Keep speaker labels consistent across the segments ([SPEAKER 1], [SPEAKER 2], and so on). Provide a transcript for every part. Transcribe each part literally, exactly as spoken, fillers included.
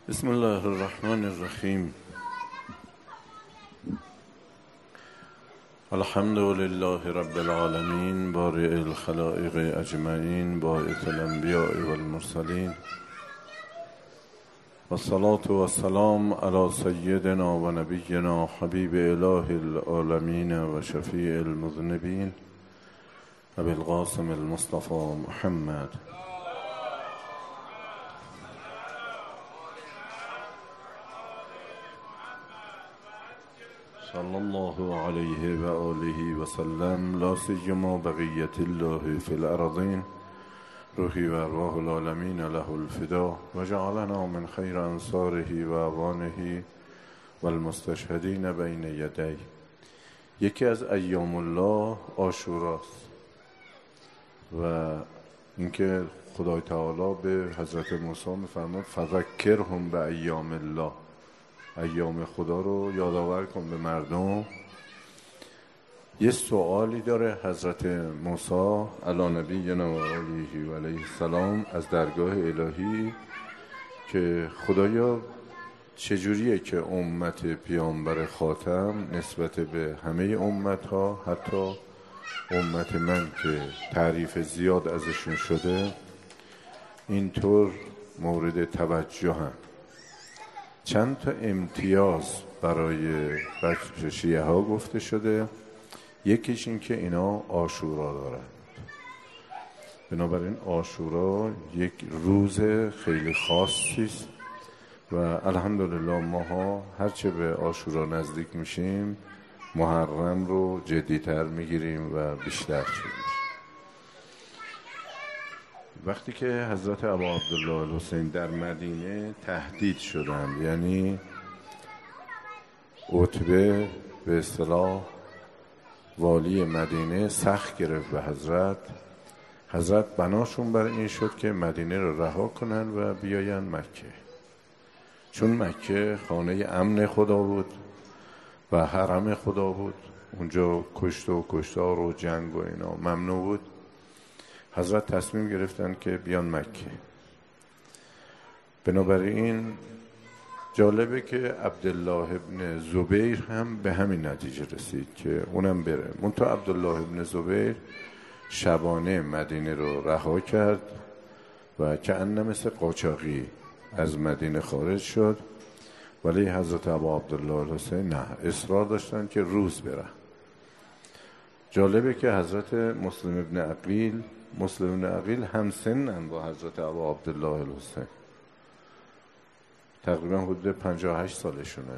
[SPEAKER 1] بسم الله الرحمن الرحیم. الحمد لله رب العالمین بارئ الخلائق اجمعین باعث الانبیاء والمرسلین والصلاة والسلام علی سیدنا و نبینا حبیب اله العالمین و شفیع المذنبین ابی القاسم المصطفى محمد صلی الله علیه و آله و سلم. لا سیما بقیت الله فی الارضین روحی و ارواح العالمین له الفدا و جعلنا من خیر انصاره و اعوانه و المستشهدین بین یدی. یکی از ایام الله عاشوراست و اینکه خدای تعالی به حضرت موسی میفرماد فذکرهم به ایام الله، ایام خدا رو یادآور کن به مردم. یه سوالی داره حضرت موسی علی نبینا و علیه و علیه السلام از درگاه الهی که خدایا چجوریه که امت پیامبر خاتم نسبت به همه امت ها، حتی امت من که تعریف زیاد ازشون شده، اینطور مورد توجه هم. چند تا امتیاز برای بچه شیعه ها گفته شده. یکیش این که اینا عاشورا دارند، بنابراین عاشورا یک روز خیلی خاصی است و الحمدلله ماها هرچه به عاشورا نزدیک میشیم محرم رو جدی‌تر میگیریم و بیشتر شدیم. وقتی که حضرت ابا عبدالله الحسین در مدینه تهدید شدند، یعنی عتبه به اصطلاح والی مدینه سخت گرفت به حضرت، حضرت بناشون بر این شد که مدینه رو رها کنن و بیاین مکه، چون مکه خانه امن خدا بود و حرم خدا بود، اونجا کشت و کشتار و جنگ و اینا ممنوع بود. حضرت تصمیم گرفتن که بیان مکه. بنابراین جالبه که عبدالله ابن زبیر هم به همین نتیجه رسید که اونم بره. منتها عبدالله ابن زبیر شبانه مدینه رو رها کرد و کأنه مثل قاچاقی از مدینه خارج شد، ولی حضرت ابا عبدالله الحسین نه، اصرار داشتن که روز بره. جالبه که حضرت مسلم ابن عقیل مسلم ابن عقیل هم سنن با حضرت ابا عبدالله الحسین، تقریبا حدود پنجاه و هشت سالشونه.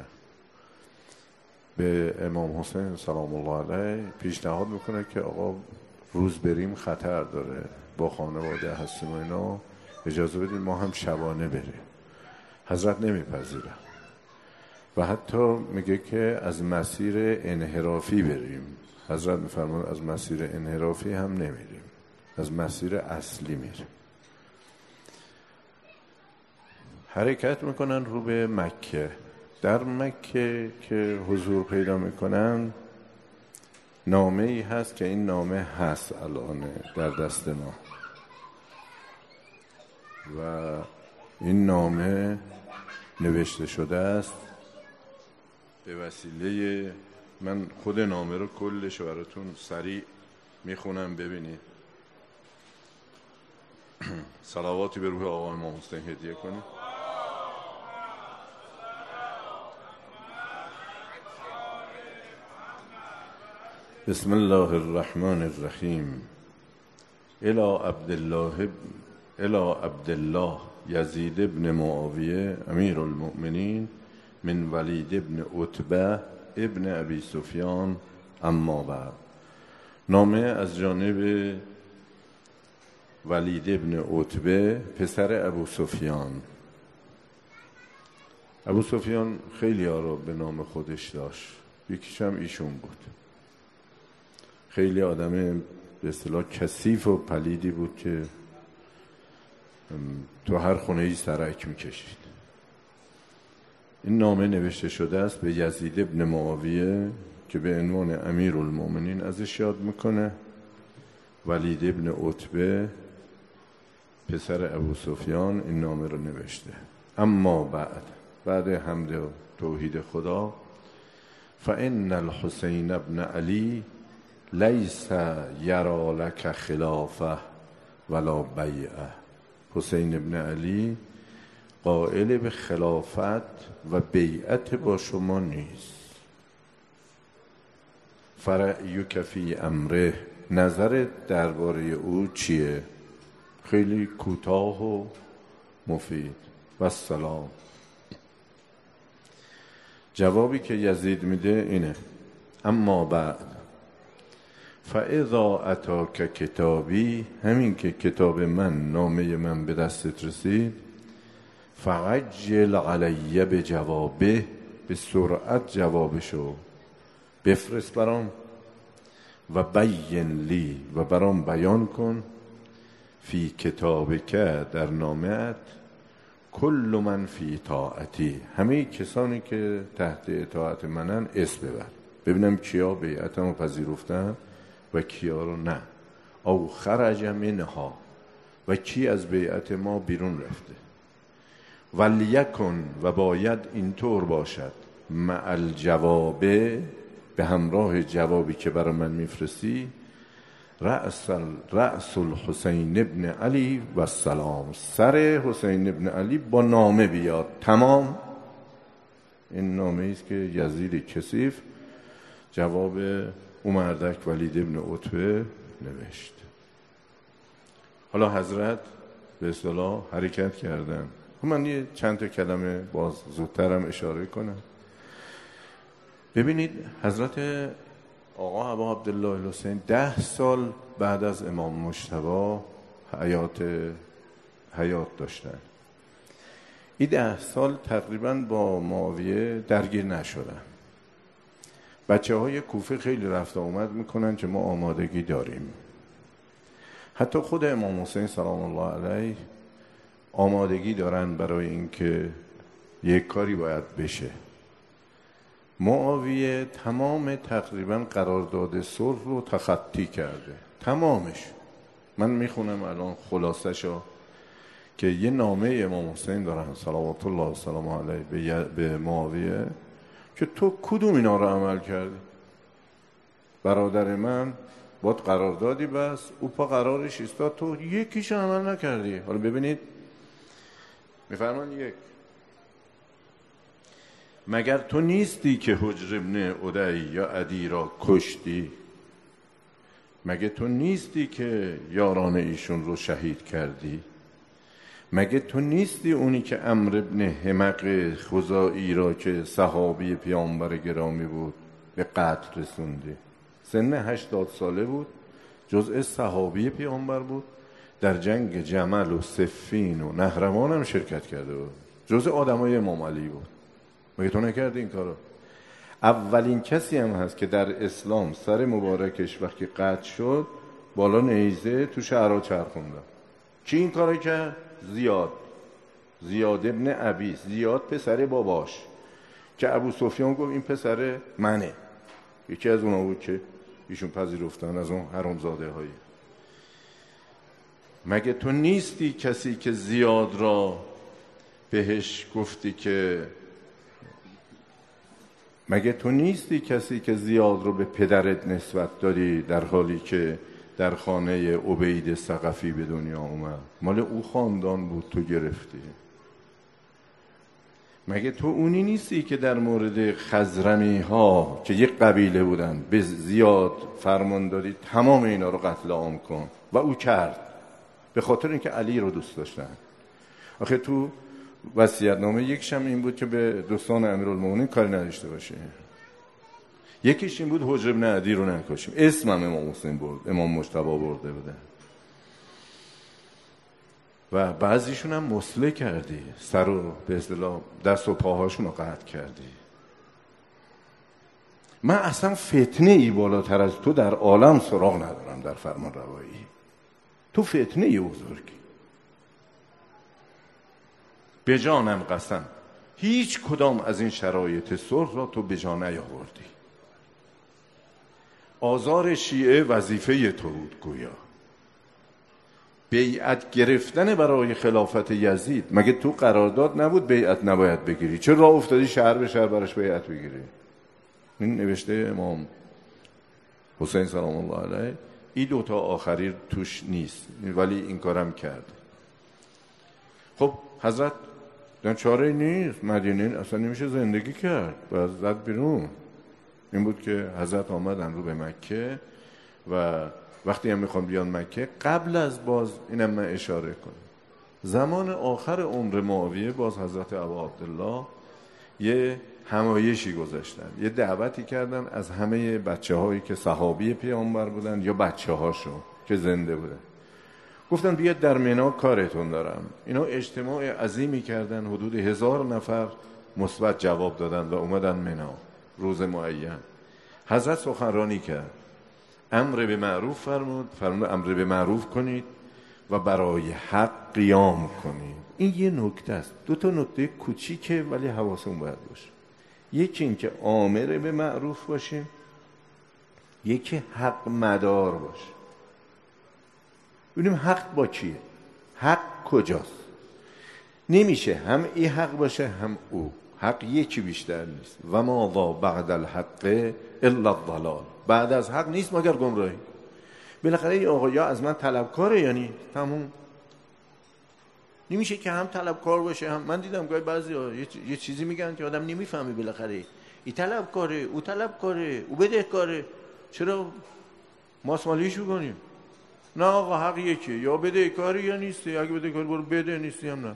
[SPEAKER 1] به امام حسین سلام الله علیه پیشنهاد میکنه که آقا روز بریم خطر داره، با خانواده هستیم و اینا، اجازه بدید ما هم شبانه بریم. حضرت نمیپذیره و حتی میگه که از مسیر انحرافی بریم. حضرت میفرماید از مسیر انحرافی هم نمیریم، از مسیر اصلی میریم. حرکت میکنن رو به مکه. در مکه که حضور پیدا میکنن نامه ای هست که این نامه هست الان در دست ما و این نامه نوشته شده است به وسیله، من خود نامه رو کلش براتون سریع میخونم ببینید. صلواتی به روح آقا امام حسین هدیه کنید. بسم الله الرحمن الرحیم. الی عبدالله الی عبدالله یزید ابن معاویه امیر المؤمنین من ولید ابن عتبه ابن ابی سفیان اما بعد. نامه از جانب ولید ابن عتبه پسر ابو سفیان. ابو سفیان خیلی ها رو به نام خودش داشت، یکیش هم ایشون بود. خیلی آدم به اصطلاح کثیف و پلیدی بود که تو هر خونه‌ای سرک میکشید. این نامه نوشته شده است به یزید ابن معاویه که به عنوان امیر المؤمنین ازش یاد میکنه. ولید ابن عتبه پسر ابو سفیان این نامه رو نوشته. اما بعد بعد حمد و توحید خدا، فإن الحسین ابن علی لیس یرا لک خلافه ولا بیعه. حسین ابن علی قائل به خلافت و بیعت با شما نیست. فرأیک فی امره، نظرت درباره او چیه؟ خیلی کوتاه و مفید. و سلام. جوابی که یزید میده اینه: اما بعد فاذا اتاک کتابی، همین که کتاب من، نامه من به دستت رسید، فعجل علی به جوابه، به سرعت جوابشو بفرست برام، و بین لی، و برام بیان کن، فی کتاب که، در نامت، کل من فی طاعتی، همه کسانی که تحت اطاعت منن اسم ببر، ببینم کیا بیعتمو پذیرفتن و کیا رو نه. او خرج منها، و کی از بیعت ما بیرون رفته. ولیکن، و باید اینطور باشد، مع الجواب، به همراه جوابی که برای من میفرستی، رأس رأس الحسین ابن علی و السلام، سر حسین ابن علی با نامه بیاد. تمام. این نامه ایست که یزید کثیف جواب اومردک ولید ابن عتبه نوشت. حالا حضرت به اصطلاح حرکت کردن. من یه چند تا کلمه باز زودترم اشاره کنم. ببینید حضرت آقا ابا عبدالله الحسین ده سال بعد از امام مجتبی حیات حیات داشتن. این ده سال تقریبا با معاویه درگیر نشدن. بچه های کوفه خیلی رفت و اومد میکنن که ما آمادگی داریم. حتی خود امام حسین سلام الله علیه آمادگی دارن برای اینکه یک کاری باید بشه. معاویه تمام تقریبا قرارداد صلح رو تخطی کرده، تمامش. من میخونم الان خلاصشو که یه نامه امام حسین دارن صلوات الله و سلام علیه به معاویه که تو کدوم اینا رو عمل کردی؟ برادر من باید قراردادی بس، او پا قرارش ایستاد، تو یکیش عمل نکردی. حالا ببینید میفرمان: یک، مگر تو نیستی که حجر ابن عدی یا عدی را کشتی؟ مگه تو نیستی که یاران ایشون رو شهید کردی؟ مگه تو نیستی اونی که عمرو ابن حمق خزاعی را که صحابی پیامبر گرامی بود به قتل رسوندی؟ سن هشتاد ساله بود، جزء صحابی پیامبر بود، در جنگ جمل و صفین و نهروان هم شرکت کرده بود، جزء آدمای امام علی بود. مگه تو نکردی این کارو؟ اولین کسی هم هست که در اسلام سر مبارکش وقتی قطع شد بالا نیزه تو شهرها چرخونده. کی این کارو کرد؟ زیاد زیاد ابن عبیس، زیاد پسر باباش که ابو سفیان گفت این پسر منه، یکی از اونا بود که ایشون پذیرفتن، از اون حرامزاده هایی. مگه تو نیستی کسی که زیاد را بهش گفتی که مگه تو نیستی کسی که زیاد رو به پدرت نسبت داری در حالی که در خانه عبید ثقفی به دنیا اومد؟ مال او خاندان بود، تو گرفتی. مگه تو اونی نیستی که در مورد خزرمی ها که یک قبیله بودن به زیاد فرمان دادی تمام اینا رو قتل عام کن؟ و او کرد به خاطر اینکه علی رو دوست داشتن. آخه تو وصیت‌نامه یکشم این بود که به دوستان امیرالمومنین کاری نداشته باشه، یکیش این بود حجر ابن عدی رو نکشیم. اسمم امام حسین برد، امام مجتبی برده بودن. و بعضیشون هم مسله کردی، سر و به اصطلاح دست و پاهاشون رو قطع کردی. من اصلا فتنه ای بالاتر از تو در عالم سراغ ندارم در فرمان روایی. تو فتنه ای بزرگی. به جانم قسم هیچ کدام از این شرایط صلح را تو به جا نیاوردی. آزار شیعه وظیفه تو بود گویا. بیعت گرفتن برای خلافت یزید، مگه تو قرارداد نبود بیعت نباید بگیری؟ چرا راه افتادی شهر به شهر براش بیعت بگیری؟ این نوشته امام حسین سلام الله علیه. این دوتا آخری توش نیست، ولی این کارم کرد. خب حضرت دن چاره نیست، مدینه اصلا نمیشه زندگی کرد، باید زد بیرون. این بود که حضرت آمدن رو به مکه و وقتی هم میخوان بیان مکه، قبل از باز اینم من اشاره کنم، زمان آخر عمر معاویه باز حضرت ابا عبدالله یه همایشی گذاشتن، یه دعوتی کردن از همه بچه هایی که صحابی پیامبر بودن یا بچه هاشو که زنده بودن. گفتن بیاد در منی کارتون دارم. اینا اجتماع عظیمی کردن، حدود هزار نفر مثبت جواب دادن و اومدن منی روز معین. حضرت سخنرانی کرد، امر به معروف فرمود، فرمود امر به معروف کنید و برای حق قیام کنید. این یه نکته است، دو تا نکته کوچیکه ولی حواسمون باید باشه. یکی این که آمر به معروف باشیم، یکی حق مدار باشه. ببینیم حق با کیه، حق کجاست. نمیشه هم این حق باشه هم او. حق یکی بیشتر نیست. و ما ذا بعد الحق الا الضلال. بعد از حق نیست مگر گمراهی. بالاخره این آقا یا از من طلبکاره یا نیست، تموم. نمیشه که هم طلبکار باشه هم. من دیدم گاهی بعضیا یه, یه چیزی میگن که آدم نمیفهمه. بالاخره این طلبکاره، او طلبکاره، او بدهکاره، چرا ماسمالیشو کنیم؟ نه آقا حق یکی، یا بدهکاری یا نیستی. اگه بدهکاری برو بده، نیستی هم نه.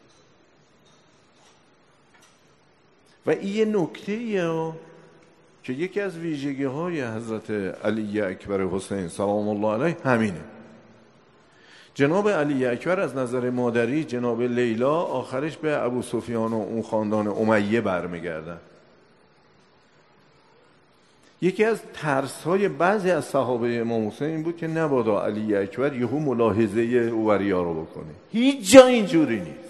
[SPEAKER 1] و این یه نکته‌ایه که یکی از ویژگی های حضرت علی اکبر حسین سلام الله علیه همینه. جناب علی اکبر از نظر مادری، جناب لیلا آخرش به ابو سفیان و اون خاندان امیه برمیگردن. یکی از ترس های بعضی از صحابه امام حسین این بود که نبادا علی اکبر یهو ملاحظه اوریا رو بکنه. هیچ جا اینجوری نیست.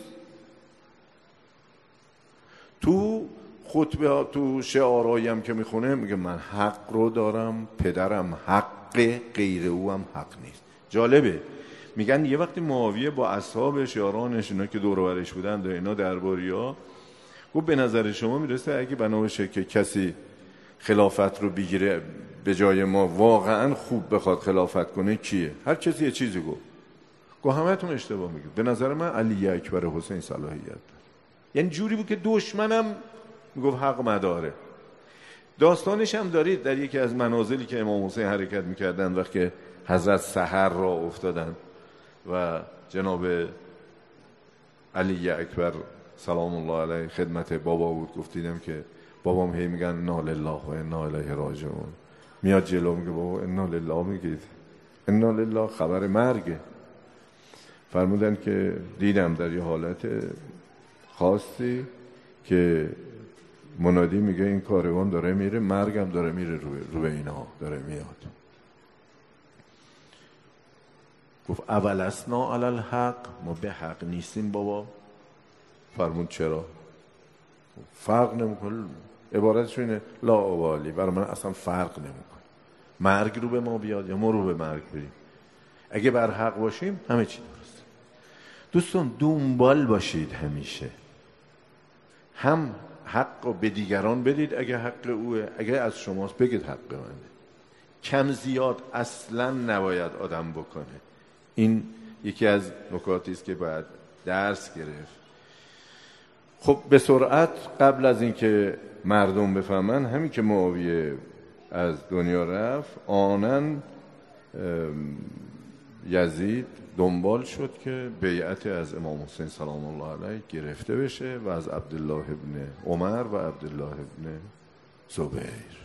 [SPEAKER 1] تو خطبه، تو شعارهایی هم که میخونه میگه من حق رو دارم، پدرم حق، غیر او هم حق نیست. جالبه، میگن یه وقتی معاویه با اصحابش، یارانش، اینا که دور و برش بودن و اینا درباریا، گفت به نظر شما میرسه اگه بنا بشه که کسی خلافت رو بگیره به جای ما، واقعا خوب بخواد خلافت کنه کیه؟ هر کسی یه چیزی گفت. گفت همه‌تون اشتباه میگید، به نظر من علی اکبر حسین صلاحیت داره. یعنی جوری بود که دشمنم میگفت حق مداره. داستانش هم دارید در یکی از منازلی که امام حسین حرکت میکردن وقتی حضرت سحر را افتادن و جناب علی اکبر سلام الله علیه خدمت بابا بود. گفتیدم که بابام هی میگن انا لله و انا الیه راجعون. میاد جلو میگه بابا انا لله میگید، انا لله خبر مرگه. فرمودن که دیدم در یه حالت خاصی که منادی میگه این کاروان داره میره، مرگم داره میره رو, رو به اینا داره میاد. گفت اول اسنا علی الحق، ما به حق نیستیم بابا. فرمود چرا؟ فرق نمیکنه. عبارتش اینه لا ابالی، برای من اصلا فرق نمیکنه مرگ رو به ما بیاد یا ما رو به مرگ بریم. اگه بر حق باشیم همه چی درسته. دوستان دنبال باشید همیشه، هم حق رو به دیگران بدید اگه حق اوه، اگه از شماست بگید حق منه. کم زیاد اصلا نباید آدم بکنه. این یکی از نکاتی است که باید درس گرفت. خب به سرعت قبل از اینکه مردم بفهمن، همین که معاویه از دنیا رفت، آنن یزید دنبال شد که بیعت از امام حسین سلام الله علیه گرفته بشه و از عبدالله ابن عمر و عبدالله ابن زبیر.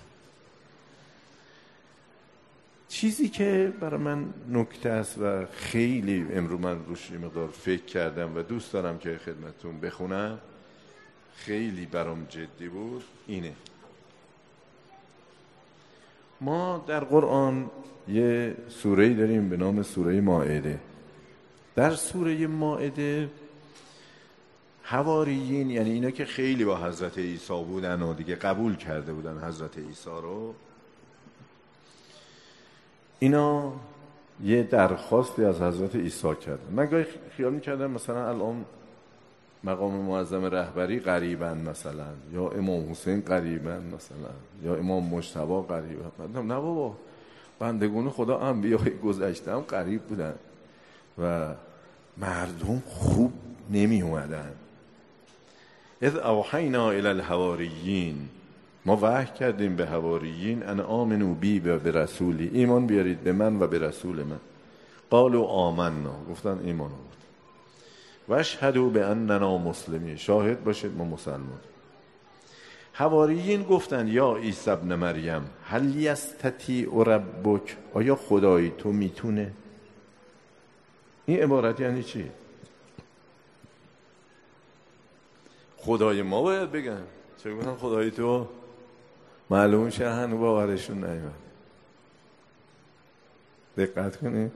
[SPEAKER 1] چیزی که برای من نکته است و خیلی امروز من روش مقدار فکر کردم و دوست دارم که خدمتتون بخونم، خیلی برام جدی بود، اینه. ما در قرآن یه سوره‌ای داریم به نام سوره مائده. در سوره مائده حواریین، یعنی اینا که خیلی با حضرت عیسی بودن و دیگه قبول کرده بودن حضرت عیسی رو، اینا یه درخواستی از حضرت عیسی کردن. من گاهی خیال میکردم مثلا الان مقام معظم رهبری قریبن مثلا، یا امام حسین قریبن مثلا، یا امام مجتبی قریبن. نه بابا، بندگان خدا انبیای گذشته هم قریب بودن و مردم خوب نمی اومدن. اذ اوحینا الی الحواریین، ما وحی کردیم به حواریین ان آمنوا بی و به رسولی، ایمان بیارید به من و به رسول من. قالوا آمنا، گفتن ایمان بود. و اشهدوا باننا مسلمین، شاهد باشید ما مسلمان. حواریین گفتن یا عیسی ابن مریم هل یستطیع ربک، آیا خدای تو میتونه؟ این عبارت یعنی چی؟ خدای ما باید بگن، چه گفتن خدای تو؟ معلوم شه هنو باورشون نیومد. دقت کنید،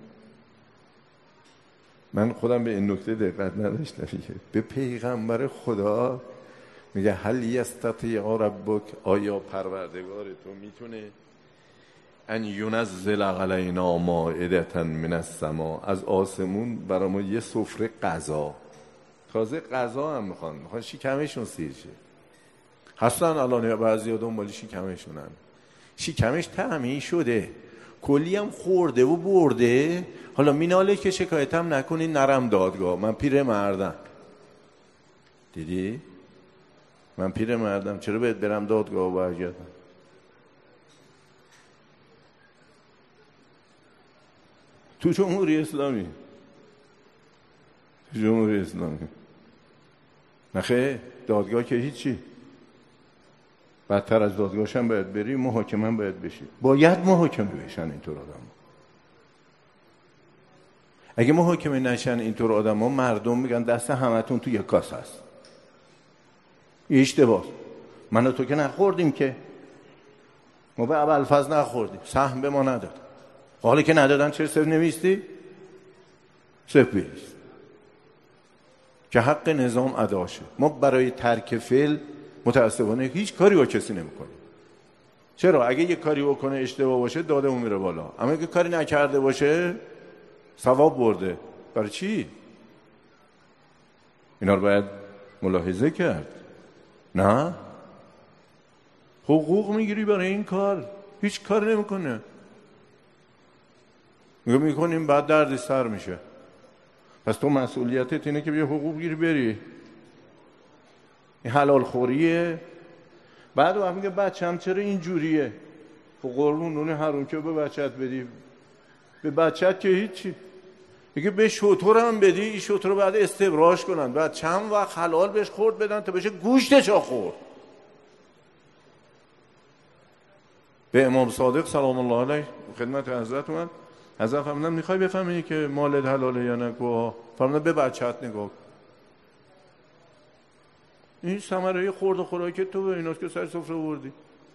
[SPEAKER 1] من خودم به این نکته دقت نداشتم. به پیغمبر خدا میگه هل یستطیع ربک، آیا پروردگار تو میتونه ان ینزل علینا مائدة من السماء، از آسمون برای ما یه سفره غذا، تازه غذا هم میخوان، میخوان شکمشون سیر شه. هستن الان بعضیا دنبال شکمشونن، شکمش تأمین شده، کلی هم خورده و برده، حالا میناله که شکایت هم نکنی نرم دادگاه، من پیر مردم. دیدی؟ من پیر مردم، چرا باید برم دادگاه و برگردم؟ تو جمهوری اسلامی، تو جمهوری اسلامی نخه دادگاه که هیچی، بدتر از دادگاهش هم باید بری، محاکمه هم باید بشی، باید محاکمه بشن اینطور آدم ها. اگه محاکمه نشن اینطور آدم ها، مردم میگن دست همتون تو یک کاسه است. اشتباه، من و تو که نخوردیم، که ما به ابوالفضل نخوردیم، سهم به ما نداد. حالا که ندادن چرا صفر نویستی؟ صفر بیست که حق نظام ادا شه. ما برای ترک فعل متاسفانه هیچ کاری با کسی نمی‌کنیم. چرا؟ اگه یه کاری بکنه اشتباه باشه داده اون میره بالا، اما اگه کاری نکرده باشه ثواب برده. برای چی؟ اینا رو باید ملاحظه کرد. نه حقوق میگیری برای این کار، هیچ کار نمیکنه، میگه میکنیم بعد دردی سر میشه. پس تو مسئولیتت اینه که بیا حقوق گیری بری. این حلال خوریه. بعد وقت میگه بچه‌م چرا این جوریه؟ خب قربون اون حروم که به بچت بدی، به بچت که هیچی. میگه به شترم بدی، این شتر رو بعد استبراش کنن، بعد چند وقت حلال بهش خورد بدن تا بشه گوشت چا خورد. به امام صادق سلام الله علیه خدمت حضرت اومد، حضرت فرمودن میخوای بفهمی که مالت حلاله یا نه؟ گوه فرمودن به بچت نگاه، این ثمره خورد و خوراک تو به ایناست که سر سفره بردی.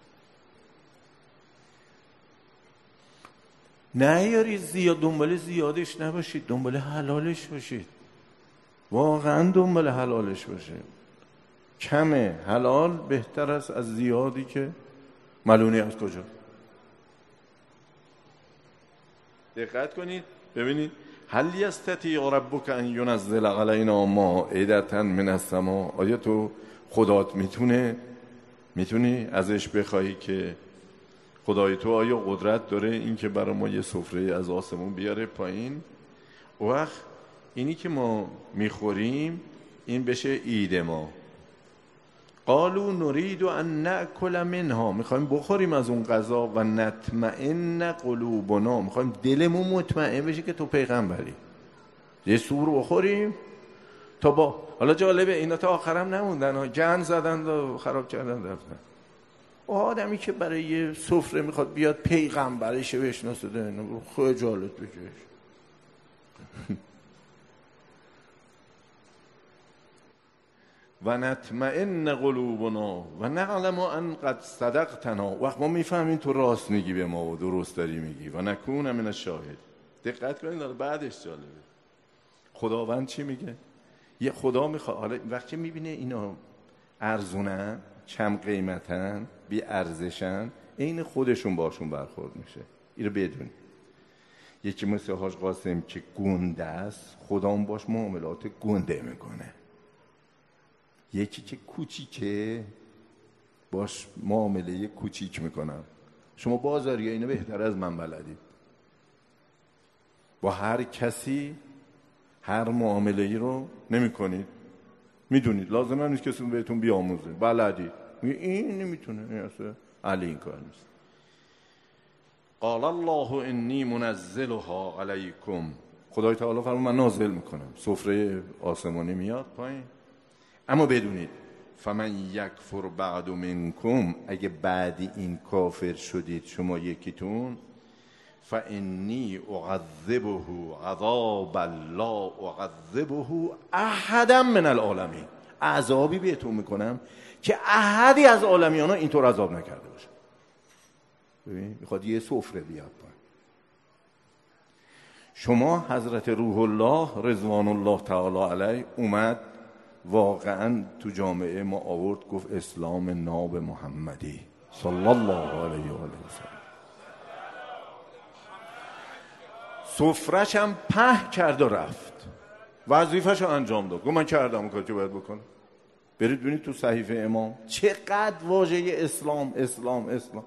[SPEAKER 1] نه یاری زیاد دنبال زیادش نباشید، دنبال حلالش باشید، واقعا دنبال حلالش باشید. کمه حلال بهتر است از زیادی که ملونی از کجا. دقت کنید ببینید، هل یستطیع ربک ان ینزل علینا مائدة من السماء، آیا تو خدات میتونه میتونی ازش بخوای که خدای تو آیا قدرت داره این که برای ما یه سفره از آسمون بیاره پایین؟ وقت اینی که ما میخوریم این بشه عید ما. قالوا نريد ان ناكل منها، میخوایم بخوریم از اون غذا، و نطمئن قلوبنا، میخوایم دلمون مطمئن بشه که تو پیغمبری، یه سور بخوریم تا با. حالا جالبه اینا تا آخرم نموندن ها، جن زدن و خراب کردن رفتن. آدمی که برای یه سفره میخواد بیاد پیغمبرشه بشناسه، خجالت بکش. و نطمئن قلوبنا و نعلم ان قد صدقتنا، وقت ما میفهمیم تو راست میگی به ما و درست داری میگی، و نکون من الشاهد. دقت کنید بعدش جالبه خداوند چی میگه. یه خدا میخواد، حالا وقتی میبینه اینا ارزونن، کم قیمتن، بی ارزشن، عین خودشون باشون برخورد میشه. اینو بدونی
[SPEAKER 2] یکی مثل حاج قاسم که گنده است، خدام باش معاملات گنده میکنه. یکی که کوچیکه، باش معامله کوچیک میکنم. شما بازاری اینو بهتر از من بلدید. با هر کسی هر معامله ای رو نمی کنید، میدونید، لازم هم نیست کسی بهتون بیاموزه، بلدید. این نمیتونه، این اصلا علی این کار نیست. قال الله انی منزلها علیکم، خدای تعالی فرمود من نازل میکنم، سفره آسمانی میاد پایین. اما بدونید فمن یکفر بعد منکم، اگه بعد این کافر شدید شما یکیتون، فانی اعذبه عذابا لا اعذبه احدا من العالمین، عذابی بهتون میکنم که احدی از عالمیان ها اینطور عذاب نکرده باشه. ببین میخواد یه سفره بیاد پایین. شما حضرت روح الله رضوان الله تعالی علیه اومد واقعا تو جامعه ما آورد، گفت اسلام ناب محمدی صلی الله علیه و آله و سلم. سفرش هم په کرد و رفت، وظیفه‌شو انجام داد، گفت من کردم اون کاری که باید بکنم. برید ببینید تو صحیفه امام چقدر واژه اسلام اسلام اسلام.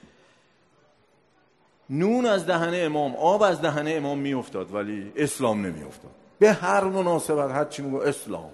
[SPEAKER 2] نون از دهن امام، آب از دهن امام می افتاد ولی اسلام نمی افتاد. به هر مناسبت هر چی میگو اسلام.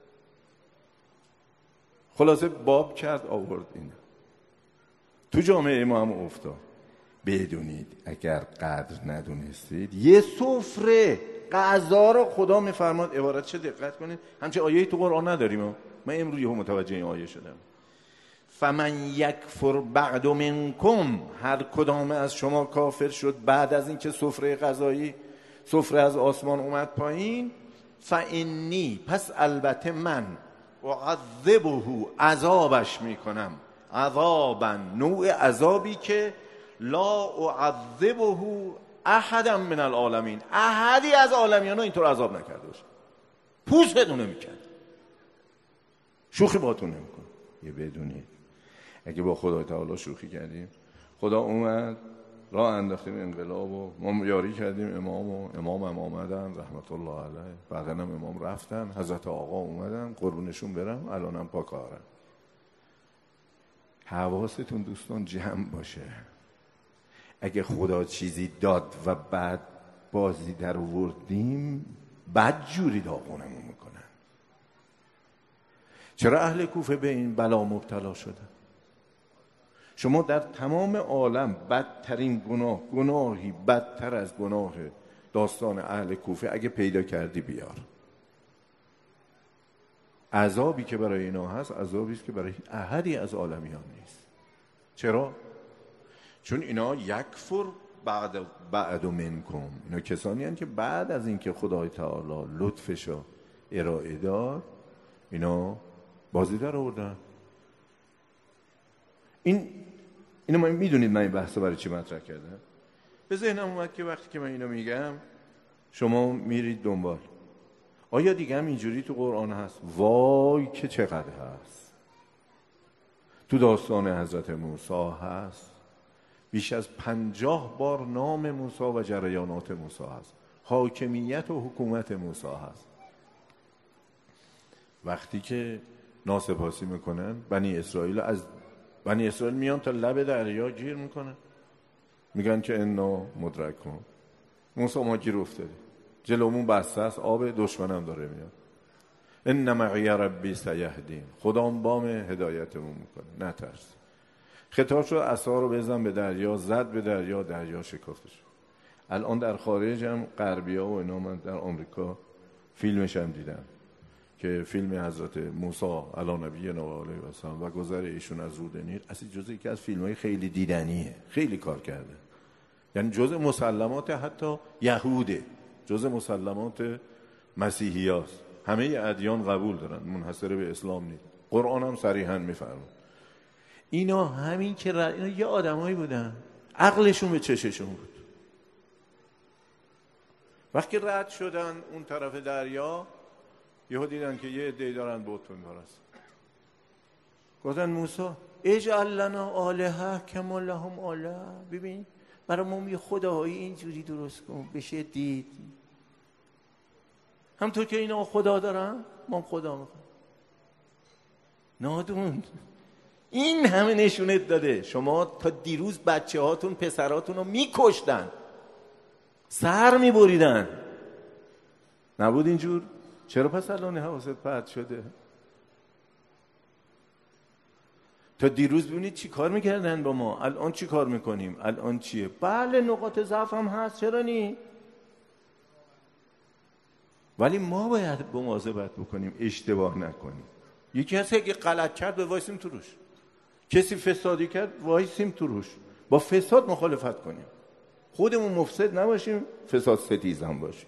[SPEAKER 2] خلاصه باب کرد آورد اینه تو جامعه ما هم افتاد. بدونید اگر قدر ندونستید یه سفره غذا رو خدا میفرماد، عبارت چه دقت کنید، همچه آیه تو قرآن نداریم. من امروز یهو متوجه این آیه شدم. فمن یکفر بعد منکم، هر کدام از شما کافر شد بعد از اینکه سفره غذایی، سفره از آسمان اومد پایین، فانی، پس البته من اعذبه، عذابش میکنم، عذابا، نوع عذابی که لا اعذبه احدا من العالمین، احدی از عالمیان ها اینطور عذاب نکرده باشه. پوستتون نمیکرد، شوخی باتون نمیکن. یه بدونید اگه با خدای تعالی شوخی کردیم، خدا اومد راه انداختیم انقلاب و ما یاری کردیم امام و امام هم آمدن رحمت الله علیه، بعدن هم امام رفتن، حضرت آقا اومدن قربونشون برم، الانم پا کارن. حواستون دوستان جمع باشه. اگه خدا چیزی داد و بعد بازی در آوردیم، بد جوری داغونمون میکنن. چرا اهل کوفه به این بلا مبتلا شدن؟ شما در تمام عالم بدترین گناه، گناهی بدتر از گناه داستان اهل کوفه اگه پیدا کردی بیار. عذابی که برای اینا هست عذابی است که برای احدی از عالمیان نیست. چرا؟ چون اینا یکفر بعد بعد منکم، اینا کسانی هستند که بعد از اینکه خدای تعالی لطفشو ارائه داد اینا بازی در آوردن. این اینو ما میدونید من این بحثو برای چی مطرح کردم؟ به ذهنم اومد که وقتی که من اینو میگم شما میرید دنبال، آیا دیگه هم اینجوری تو قرآن هست؟ وای که چقدر هست. تو داستان حضرت موسی هست، بیش از پنجاه بار نام موسی و جریانات موسی هست، حاکمیت و حکومت موسی هست. وقتی که ناسپاسی میکنن بنی اسرائیل، از بنی اسرائیل میان تا لب دریا گیر میکنن، میگن که انا مدرکون، موسی ما گیر افتاده، جلومون بسته است، آب دشمنم داره میاد، ان معی ربی سیهدین، خدام بام هدایتمون میکنه، نترس. خطاب شد عصا رو بزن به دریا، زد به دریا، دریا شکافته شد. الان در خارج هم غربیا و اینا، من در آمریکا فیلمش هم دیدم که فیلم حضرت موسی علی نبینا و علیه و سلام و گذر ایشون از رود نیل، اصلا جزء یکی از فیلم‌های خیلی دیدنیه، خیلی کار کرده. یعنی جزء مسلمات حتی یهوده، جزء مسلمات مسیحیاست. همه ادیان قبول دارن، منحصر به اسلام نیست. قرآن هم صریحاً میفرماد. اینا همین که رد... اینا یه آدمایی بودن عقلشون به چششون بود. وقتی رد شدن اون طرف دریا، یهو دیدن که یه عده‌ای دارن بتون درست. گفتن موسی اجعل لنا آلهه کما لهم آلهه. ببین برامون یه خداهایی اینجوری درست کن بشه دید. همطور که اینا خدا دارن ما هم خدا میخوایم. نادون این همه نشونت داده. شما تا دیروز بچه هاتون پسراتون رو میکشتن، سر میبریدن، نبود اینجور؟ چرا پس الان حواست پرت شده؟ تا دیروز ببینید چی کار میکردن با ما، الان چی کار میکنیم؟ الان چیه؟ بله نقاط ضعف هم هست، چرا نی؟ ولی ما باید مواظبت بکنیم اشتباه نکنیم. یکی هست که غلط کرد به وایسیم تو روش، کسی فسادی کرد وایسیم تو روش، با فساد مخالفت کنیم، خودمون مفسد نباشیم، فساد ستیز هم باشیم.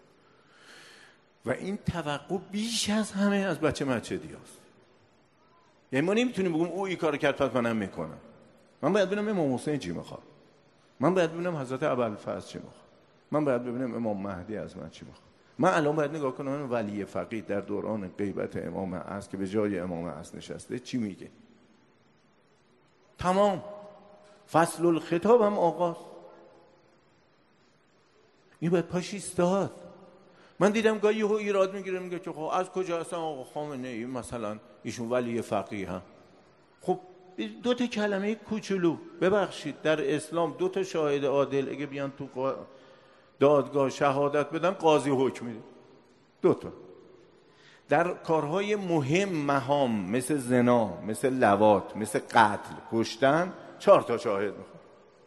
[SPEAKER 2] و این توقع بیش از همه از بچه مچدی هست. یعنی ما نمیتونیم بگیم او این کار کرد پس منم میکنم. من باید ببینم امام حسین چی میخواد، من باید ببینم حضرت ابوالفضل چی میخواد، من باید ببینم امام مهدی از من چی میخواد. من الان باید نگاه کنم ولی فقیه در دوران غیبت امام عصر که به جای امام عصر نشسته چی میگه. تمام فصل الخطاب هم آغاز. این باید پاش ایستاد. من دیدم گاهی یهو ایراد میگیره میگه که خب از کجا هستن آقا خامنه ای مثلا ایشون ولی فقیه هم. خب دو تا کلمه کوچولو، ببخشید در اسلام دو تا شاهد عادل اگه بیان تو دادگاه شهادت بدن قاضی حکم میده. دو تا. در کارهای مهم مهام مثل زنا، مثل لواط، مثل قتل، کشتن چهار تا شاهد میخواد.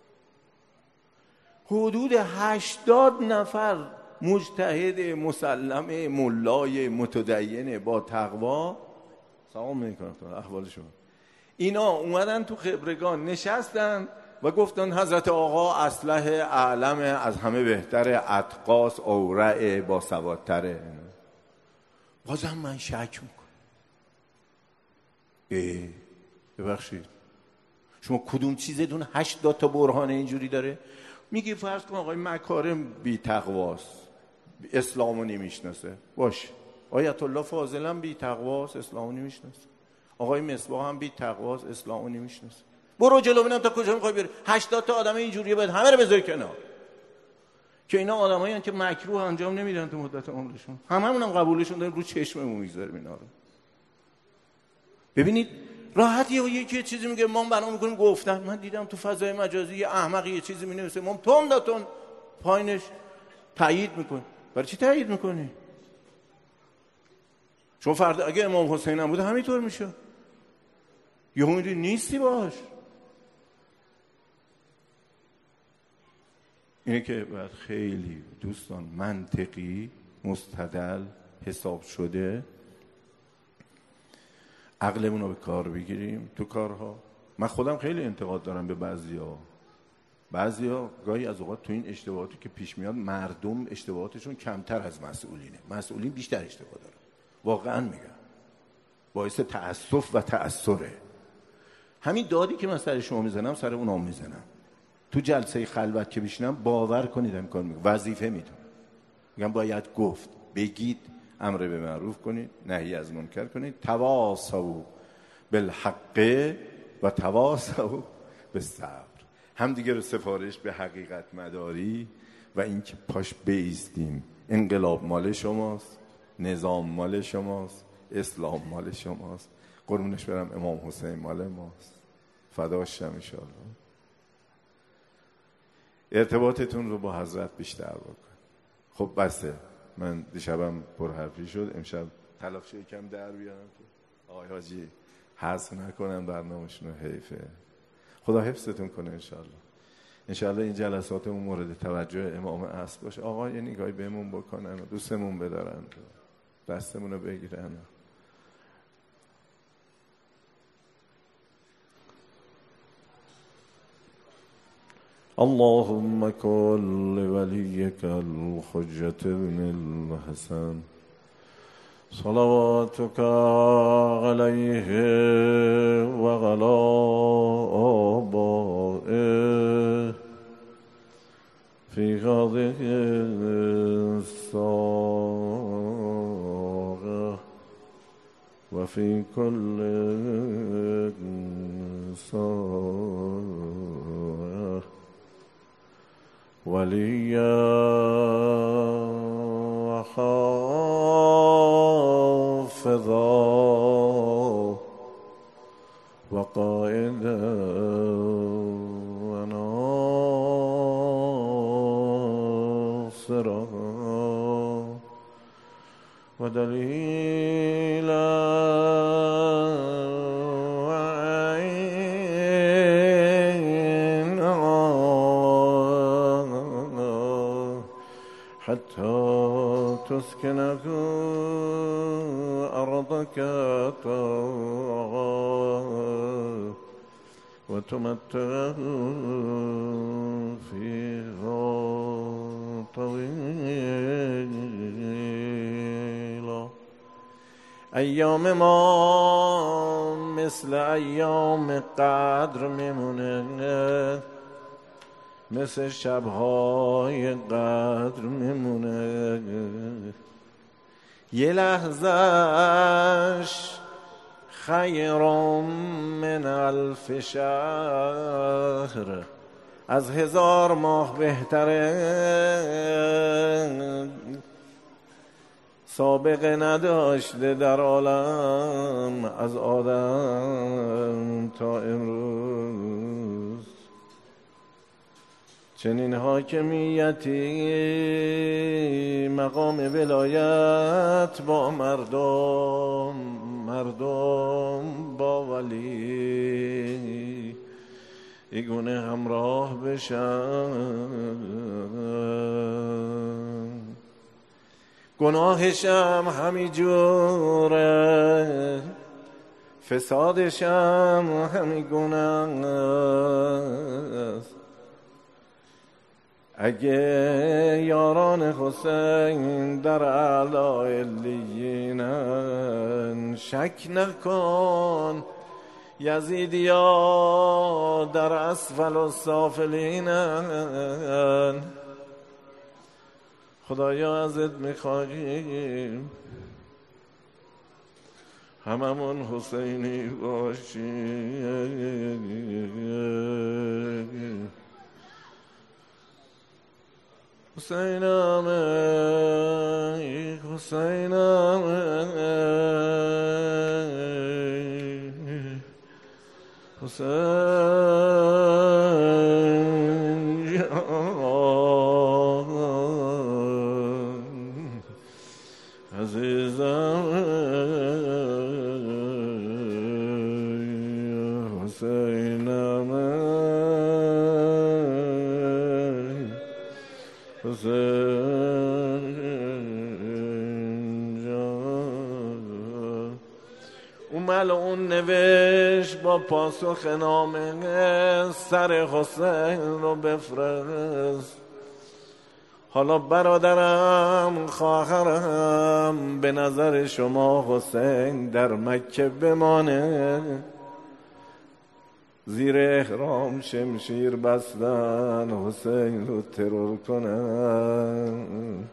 [SPEAKER 2] حدود هشتاد نفر مجتهد مسلم ملای متدین با تقوا، سلام میکنم احوال شما، اینا اومدن تو خبرگان نشستن و گفتن حضرت آقا اسلحه اعلم از همه بهتره، اتقاس اورع با سوادتره. بازم من شک میکنم. ای ببخشید شما کدوم چیزتون هشتاد تا برهان اینجوری داره؟ میگی فرض کن آقای مکارم بی تقواست، اسلامو نمیشناسه، باشه. آیت الله فاضل هم بی تقواست، اسلامو نمیشناسه. آقای مصباح هم بی تقواست، اسلامو نمیشناسه. برو جلو ببینم تا کجا میخوای بری. هشتاد تا آدم اینجوریه باید همه رو بذاری کنار. که اینا آدمایی هستن که مکروه انجام نمیدن تو مدت عمرشون. هممون هم قبولشون داریم، رو چشممون میذاریم اینا رو. ببینید راحت یه یکی چیزی میگه ما برام میکنیم گفتن. من دیدم تو فضای مجازی یه احمقی یه چیزی مینویسه، ما تون داتون پایینش تایید میکنه. برای چی تایید میکنی؟ چون فردا اگه امام حسین هم بوده همینطور میشه. یه امیدی نیستی باش. اینه که باید خیلی دوستان منطقی مستدل حساب شده عقلمون رو به کار بگیریم تو کارها. من خودم خیلی انتقاد دارم به بعضیا. بعضیا گاهی از اوقات تو این اشتباهاتی که پیش میاد مردم اشتباهاتشون کمتر از مسئولینه، مسئولین بیشتر اشتباه دارن. واقعا میگم باعث تأسف و تأثره. همین دادی که من سر شما میزنم سر اونا میزنم. تو جلسه خلوت که بشینم باور کنید امکان میگم وظیفه میدونم، میگم باید گفت، بگید، امر به معروف کنید، نهی از منکر کنید، تواصوا بالحق و تواصوا بالصبر. هم دیگه رو سفارش به حقیقت مداری و اینکه پاش بیستیم. انقلاب مال شماست، نظام مال شماست، اسلام مال شماست. قربونش برم امام حسین مال ماست، فداش شم ان شاءالله. ارتباطتون رو با حضرت بیشتر بکن. خب بسه، من دیشبم پرحرفی شد، امشب تلافش یکم در بیارم که آقای حاجی حذف نکنم برنامه‌شون رو، حیفه. خدا حفظتون کنه انشالله. انشالله این جلساتمون مورد توجه امام عصر باشه. آقا یه نگاهی بهمون بکنن و دوستمون بدارن، دستمون رو بگیرن. اللهم كن لوليك الحجة بن الحسن صلواتك عليه وعلى آبائه في هذه الساعة وفي كل ساعة
[SPEAKER 1] وليا وحافظا وقائدا وناصرا ودليلا وعينا حتى تسكنه أرضك طوعا وتمتعه فيها طويلا. ایام ما مثل ایام قدر میمونه، مثل شبهای قدر میمونه. یه لحظهش خیر من الف شهر، از هزار ماه بهتره. سابقه نداشته در عالم از آدم تا امروز. چنین حاکمیتی مقام ولایت با مردم، مردم با ولی یگونه همراه بشن. گناهشم همی جوره، فسادشم همی گناه است. اگه یاران حسین در اعلی علیینن، شک نکن یزیدیا در اسفل السافلینن. خدایا ازت میخواهیم هممون حسینی باشیم. حسینم ای حسینم ای حسین عزیزم حسینم حسین جان. اون ملعون نوشت با پاسخ نامه، سر حسین رو بفرست. حالا برادرم خواهرم، به نظر شما حسین در مکه بمانه؟ زیر احرام شمشیر بستن حسین رو ترور کنن.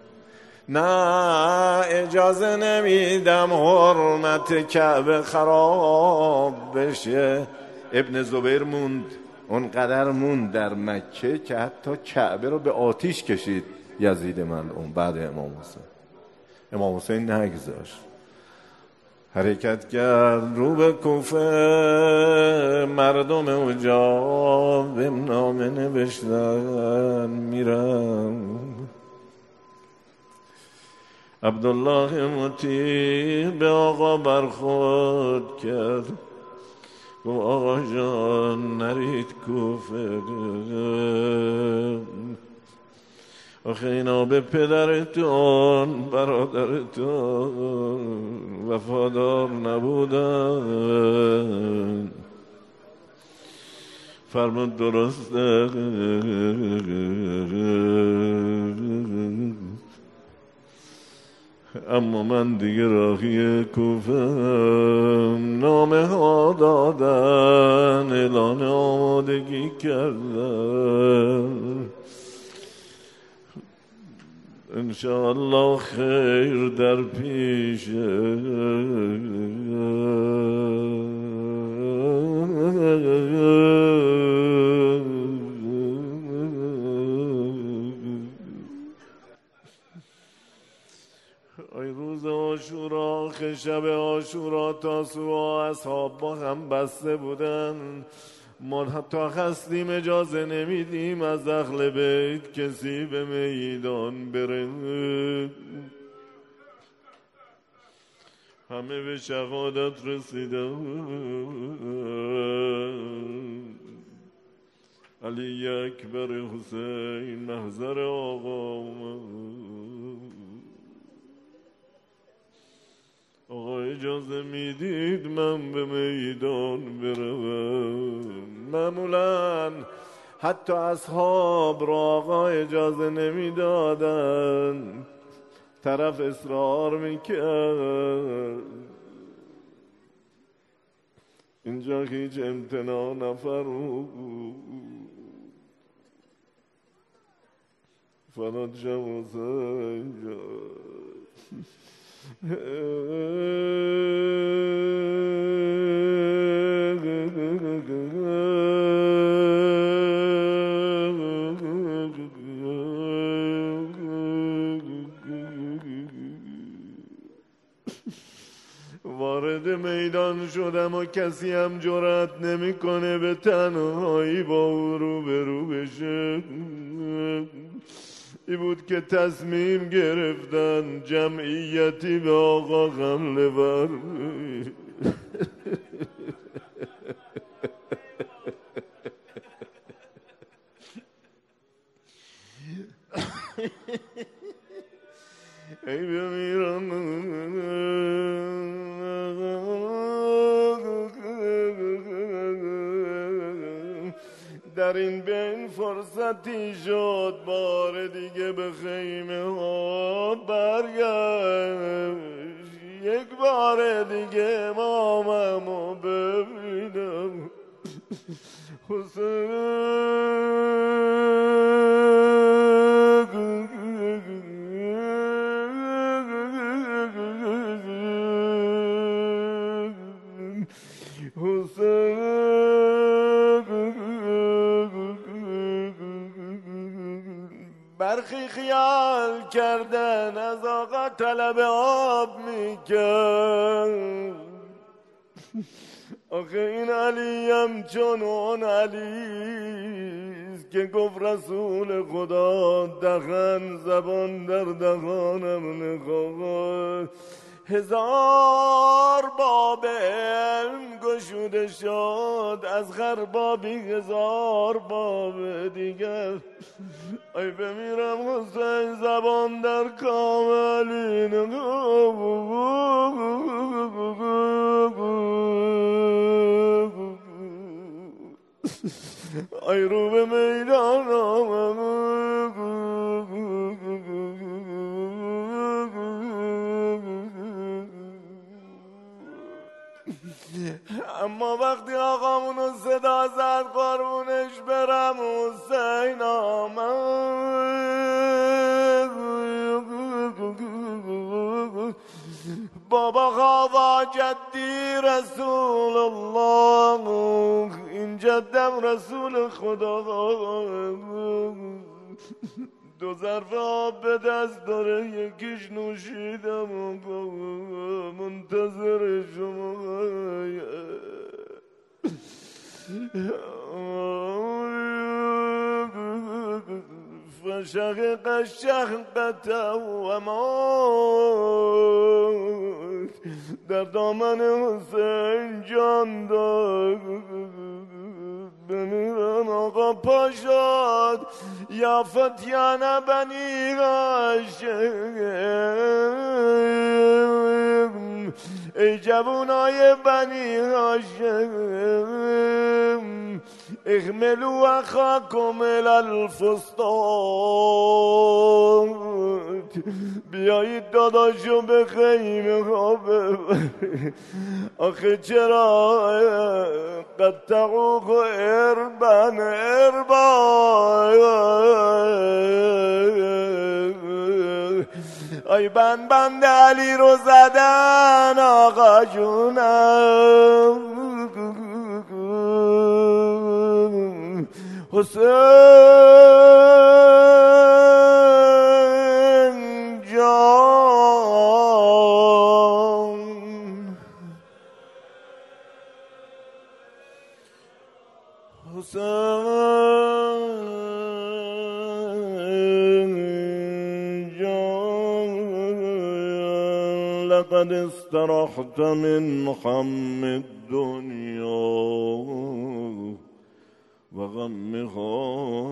[SPEAKER 1] نه اجازه نمیدم حرمت کعبه خراب بشه. ابن زبیر موند، اونقدر موند در مکه که حتی کعبه رو به آتیش کشید یزید ملعون بعد امام حسین. امام حسین نگذاشت، حرکت کرد رو به کوفه. مردم اونجا به نامه نوشتن میرم. عبدالله مطیع به آقا برخورد کرد، گفت آقا جان نرید کوفه. آخه اینا به پدرتون برادرتون وفادار نبودن. فرمود درسته، اما من دیگه راهی کوفه. نامه ها دادن، اعلان آمادگی کردن. انشاءالله خیر در پیشه.
[SPEAKER 3] آخر شب عاشورا تاسوعا اصحاب با هم بسته بودن. ما حتی خستیم اجازه نمیدیم از اهل بیت کسی به میدان بره. همه به شهادت رسیدن. علی اکبر حسین محضر آقا آقا اجازه میدید من به میدان بروم. معمولا حتی اصحاب را آقا اجازه نمیدادن، طرف اصرار میکرد. اینجا هیچ امتناع نفرمود. فدات شم حسین جان. وارد میدان شدم و کسی هم جرأت نمیکنه به تنهایی با او روبرو بشه. ای بود که تصمیم گرفتن جمعیتی به آقا حمله ور. ای بمیرم در این بین فرصتی شد بار دیگه به خیمه ها برگشت. یک بار دیگه اماممو ببینم. برخی خیال کردن از آقا طلب آب میکرد. آخه این علیم چون اون علیست که گفت رسول خدا دهن زبان در دهانم نخواهد. هزار باب علم گشوده شد، از هر بابی هزار باب دیگر. ای بمیرم حسین زبان در کاملین. ای رو به میدان اما وقتی آقامونو صدا زد قربونش برم حسین آمد. بابا خوابا جدی رسول الله، این جدم رسول خدا. دو ظرف آب به دست داره، یکیش نوشیدم منتظر شما. فشق الشهقة و موت، در دامن حسین جان داد. بمیرم آقا پاشد یا فتیان بنی هاشم، ای جوانای بنی هاشم، احملوا اخاکم الالفسطاط، بیایید داداشو به خیمه ها ببرید. آخه چرا قطعوه اربن اربا، ای بند بند علی رو زدن آقا جونم. حسین جان حسین جان لقد استرحت من خم الدنیا و غمها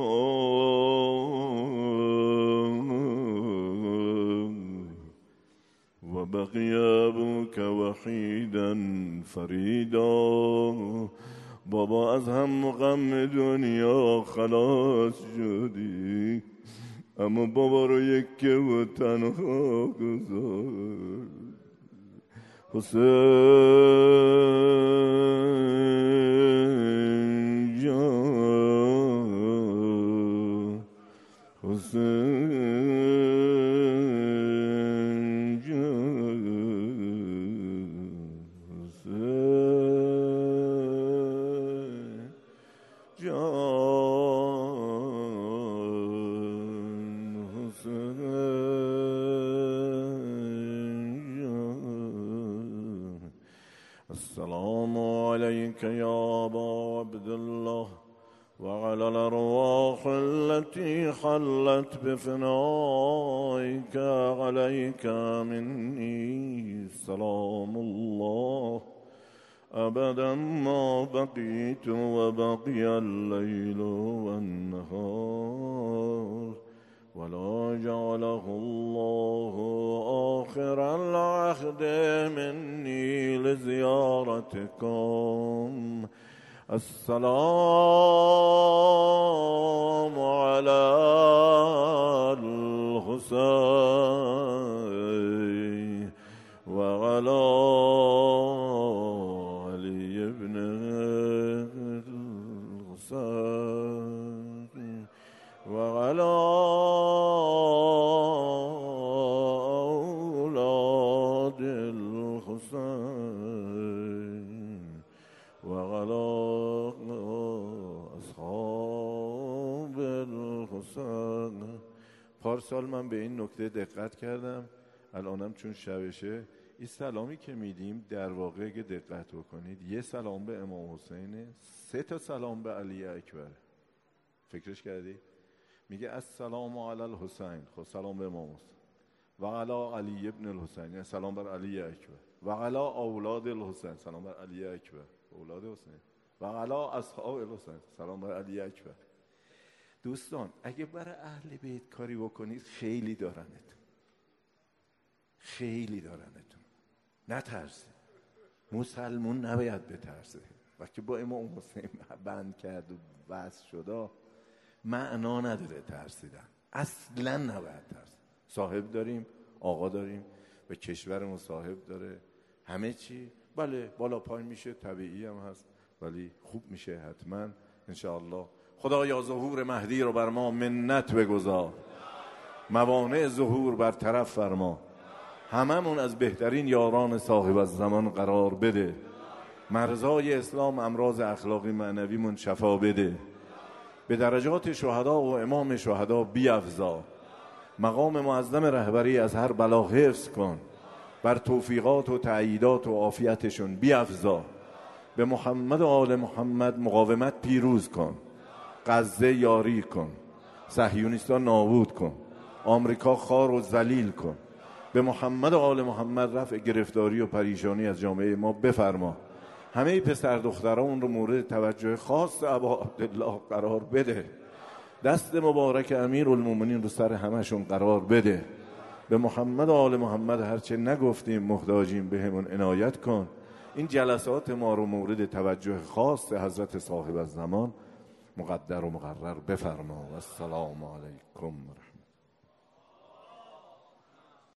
[SPEAKER 3] و بقی ابوک وحیدا فریدا. بابا از هم غم دنیا خلاص شدی، اما بابا رو یکی و تنها گذار. حسین جان، حسین جان، حسین جان، حسین جان. السلام عليك يا أبا عبد الله وعلى الأرواح التي حلت بفنائك عليك مني سلام الله أبدا ما بقيت وبقي الليل والنهار، ولا جعله الله آخر العهد مني لزيارتكم. السلام على الحسين وعلى علي بن الحسين وعلى أولاد الحسين وعلى اصحاب الحسین. پارسال من به این نکته دقت کردم، الانم چون شبشه این سلامی که میدیم در واقع اگه دقت بکنید یه سلام به امام حسینه، سه تا سلام به علی اکبر. فکرش کردی؟ میگه السلام علی الحسین، خب سلام به امام حسین، و علی علی ابن الحسین یعنی سلام بر علی اکبر، و علی اولاد الحسین سلام بر علی اکبر اولاد حسین، و علی اصحاب الحسین سلام بر علی اکبر. دوستان اگه برای اهل بیت کاری بکنید خیلی دارنتون، خیلی دارنتون. نترسید، مسلمون نباید بترسه. وقتی با امام حسین بند کرد و بس شده معنا نداره ترسیدن، اصلا نباید ترسید. صاحب داریم، آقا داریم و کشورمون صاحب داره، همه چی بله بالا پایین میشه، طبیعی هم هست ولی خوب میشه حتما انشاءالله. خدایا ظهور مهدی رو بر ما منت بگذار، موانع ظهور بر طرف فرما، هممون از بهترین یاران صاحب از زمان قرار بده، مرزای اسلام امراض اخلاقی معنویمون شفا بده، به درجات شهدا و امام شهدا بیفزا، مقام معظم رهبری از هر بلا حفظ کن، بر توفیقات و تأییدات و عافیتشون بیفزا، به محمد و آل محمد مقاومت پیروز کن، غزه یاری کن، صهیونیستان نابود کن، آمریکا خار و ذلیل کن، به محمد و آل محمد رفع گرفتاری و پریشانی از جامعه ما بفرما، همه پسر دختران رو مورد توجه خاص ابا عبدالله قرار بده، دست مبارک امیرالمومنین رو سر همشون قرار بده، به محمد و آل محمد هرچه نگفتیم محتاجیم بهمون عنایت کن. این جلسات ما رو مورد توجه خاص حضرت صاحب الزمان مقدر و مقرر بفرما. و السلام علیکم.